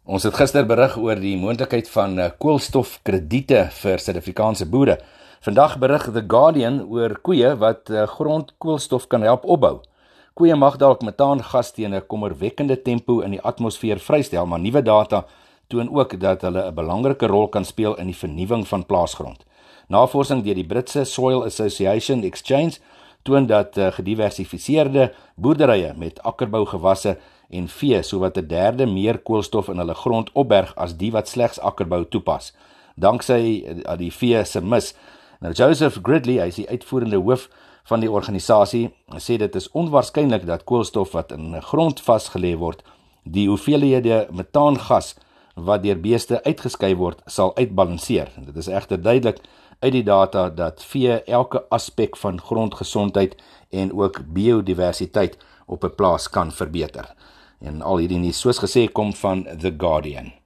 Ons het gister berig oor die moontlikheid van koolstofkrediete vir Suid-Afrikaanse boere. Vandag berig The Guardian oor koeie wat grondkoolstof kan help opbou. Koeie mag dalk metaangas teen 'n kommerwekkende tempo in die atmosfeer vrystel, maar nuwe data toon ook dat hulle 'n belangrike rol kan speel in die vernuwing van plaasgrond. Navorsing deur die Britse Soil Association Exchange toon dat gediversifiseerde boerderye met akkerbougewasse en vee sowat 1/3 meer koolstof in hulle grond opberg as die wat slegs akkerbou toepas, danksy die vee se mis. Nou Joseph Gridley, hy is die uitvoerende hoof van die organisasie, sê dit is onwaarskynlik dat koolstof wat in grond vasgelê word, die hoeveelhede metaangas wat deur beeste uitgeskei word, sal uitbalanseer. Dit is egter duidelik uit die data dat vee elke aspek van grondgesondheid en ook biodiversiteit op 'n plaas kan verbeter. En al hierdie nuus, soos gesê, kom van The Guardian.